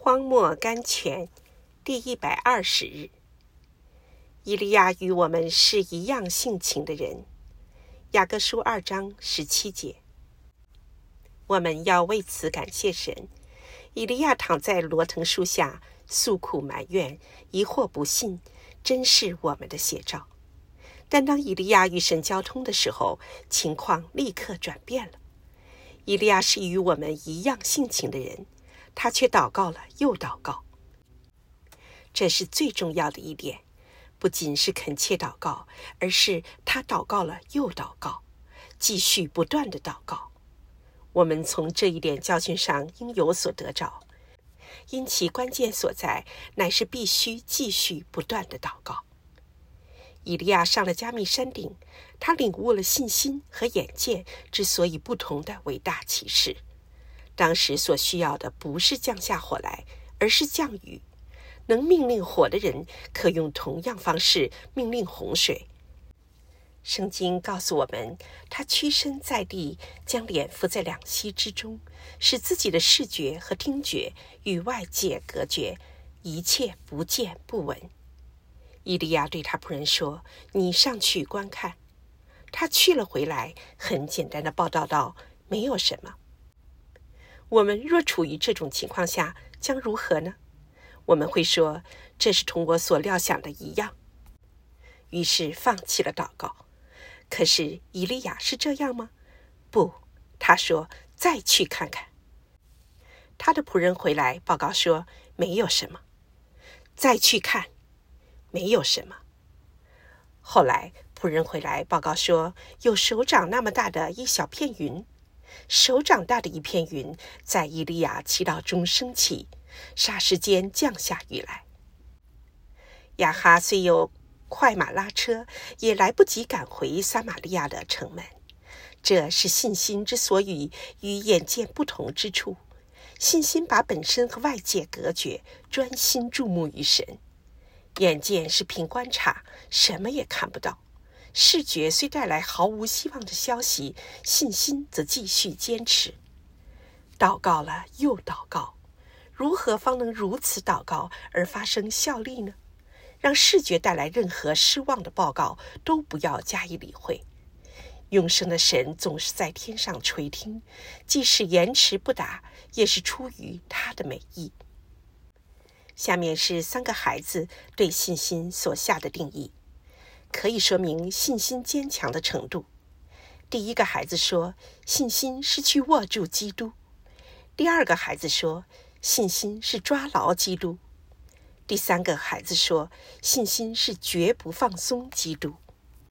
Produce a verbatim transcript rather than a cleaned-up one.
荒漠甘泉第一百二十日，以利亚与我们是一样性情的人。雅各书二章十七节。我们要为此感谢神。以利亚躺在罗藤树下诉苦埋怨，疑惑不信，真是我们的写照。但当以利亚与神交通的时候，情况立刻转变了。以利亚是与我们一样性情的人，他却祷告了又祷告。这是最重要的一点，不仅是恳切祷告，而是他祷告了又祷告，继续不断的祷告。我们从这一点教训上应有所得着，因其关键所在乃是必须继续不断的祷告。以利亚上了加密山顶，他领悟了信心和眼见之所以不同的伟大启示。当时所需要的不是降下火来，而是降雨。能命令火的人，可用同样方式命令洪水。圣经告诉我们，他屈身在地，将脸伏在两膝之中，使自己的视觉和听觉与外界隔绝，一切不见不闻。以利亚对他仆人说：“你上去观看。”他去了回来，很简单的报道道：“没有什么。”我们若处于这种情况下，将如何呢？我们会说，这是同我所料想的一样，于是放弃了祷告。可是以利亚是这样吗？不，他说再去看看。他的仆人回来报告说没有什么。再去看，没有什么。后来仆人回来报告说，有手掌那么大的一小片云。手掌大的一片云在以利亚祈祷中升起，霎时间降下雨来。亚哈虽有快马拉车，也来不及赶回撒玛利亚的城门。这是信心之所以与眼见不同之处。信心把本身和外界隔绝，专心注目于神。眼见是凭观察，什么也看不到。视觉虽带来毫无希望的消息，信心则继续坚持。祷告了又祷告，如何方能如此祷告而发生效力呢？让视觉带来任何失望的报告都不要加以理会。永生的神总是在天上垂听，即使延迟不答，也是出于他的美意。下面是三个孩子对信心所下的定义，可以说明信心坚强的程度。第一个孩子说，信心是去握住基督。第二个孩子说，信心是抓牢基督。第三个孩子说，信心是绝不放松基督。